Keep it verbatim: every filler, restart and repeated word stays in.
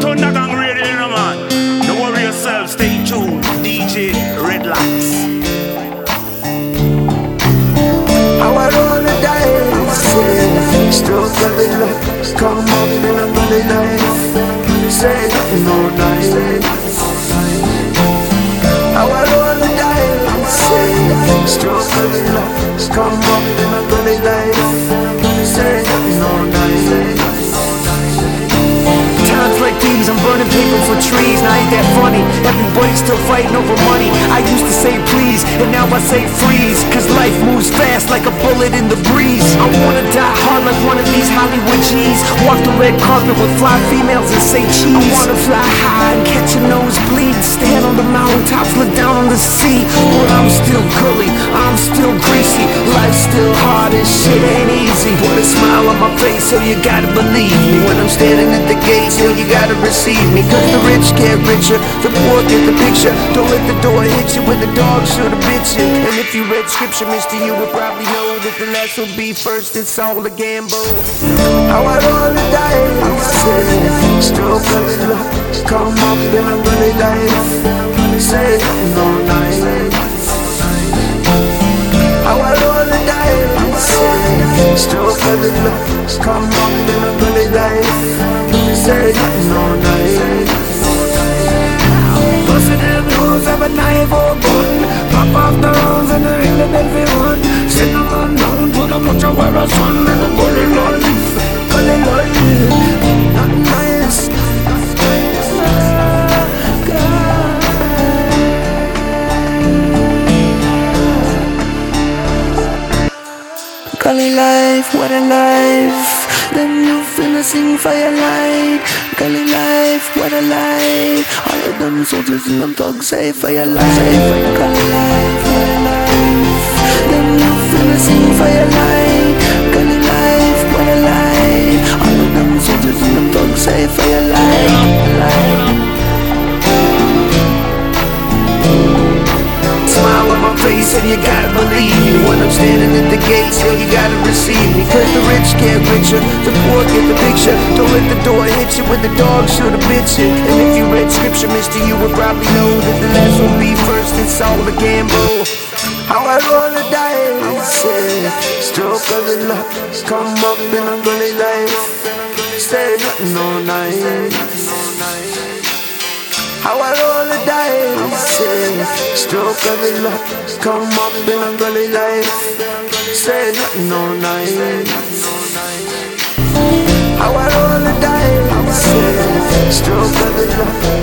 Thundergang Radio, you know, man. Don't worry yourself, stay tuned. D J Redlocks. How I roll the dice, yeah. Stroke of the luck, come up in a money life. Say no night. How I roll the dice, yeah. Stroke of the luck, come up in a money life. Say no night. Times like these, I'm burning paper for trees. Now ain't that funny? Everybody's still fighting over money. I used to say please, and now I say freeze. Cause life moves fast like a bullet in the breeze. I wanna die hard like one of these Hollywood G's. Walk the red carpet with fly females and say cheese. I wanna fly high and catch a nosebleed. Stand on the mountaintops, look down on the sea. But I'm still gully, I'm still greasy. Life's still hard and shit ain't easy. Put a smile on my face, so you gotta believe me. When I'm standing at the gates, yo, you gotta receive me. Cause the rich get richer, the poor get the picture. Don't let the door hit you when the dog should have bit you. And if you read scripture, mister, you would probably know that the last will be first. It's all a gamble. How I roll the dice, yeah. Stroke of the luck, come up in a money life. Say no night. How I roll the dice, yeah. Stroke of the luck, come up in a money life. Say no night. Bustin' them hoes, have a knife or a gun. Pop off the rounds and the ring that everyone. Sitting on down to the butcher where a son and a gully life. Gully life, not nice. Gully life, what a life. Them you finna sing fire light. Gully life, what a life. All of them soldiers and them thugs say fire life. Gully life, what a life. Them you finna sing fire light. Gully life, what a life. All of them soldiers and them thugs say fire light. Smile on my face and you gotta believe me. When I'm standing at the gates, yo, you gotta receive me. Cause the rich get richer, the poor get the picture. Don't let the door hit you when the dog should've bit you. And if you read scripture, mister, you would probably know that the last will be first. It's all a gamble. How I roll the dice, yeah. Stroke of the luck, come up in a gully life. Say no night. How I roll the dice, yeah. Stroke of the luck, come up in a gully life. Say no night. How I roll the dice, yeah. Stroke of the luck,